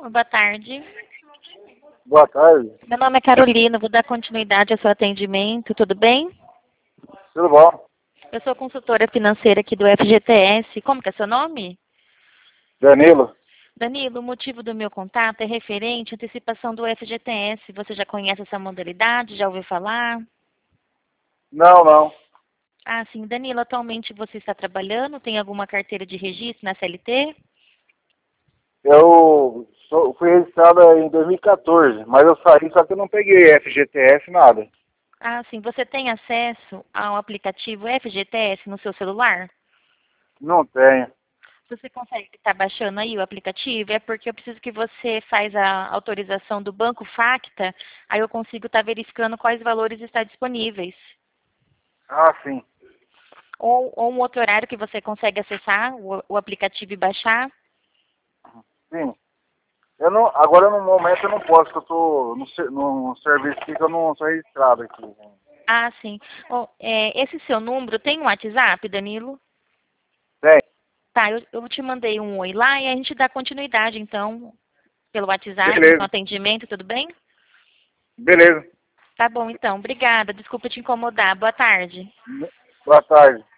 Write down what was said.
Boa tarde. Boa tarde. Meu nome é Carolina, vou dar continuidade ao seu atendimento, tudo bem? Tudo bom? Eu sou consultora financeira aqui do FGTS. Como que é seu nome? Danilo? Danilo, o motivo do meu contato é referente à antecipação do FGTS. Você já conhece essa modalidade? Já ouviu falar? Não. Ah, sim. Danilo, atualmente você está trabalhando? Tem alguma carteira de registro na CLT? Fui registrado em 2014, mas eu saí, só que eu não peguei FGTS, nada. Ah, sim. Você tem acesso ao aplicativo FGTS no seu celular? Não tenho. Você consegue estar baixando aí o aplicativo? É porque eu preciso que você faz a autorização do Banco Facta, aí eu consigo estar verificando quais valores estão disponíveis. Ah, sim. Ou um outro horário que você consegue acessar o aplicativo e baixar. Sim. Agora no momento eu não posso, porque eu tô no serviço aqui que eu não sou registrado aqui. Ah, sim. Esse seu número tem um WhatsApp, Danilo? Tem. Tá, eu te mandei um oi lá e a gente dá continuidade, então, pelo WhatsApp, no Beleza. atendimento, tudo bem? Beleza. Tá bom, então. Obrigada. Desculpa te incomodar. Boa tarde. Boa tarde.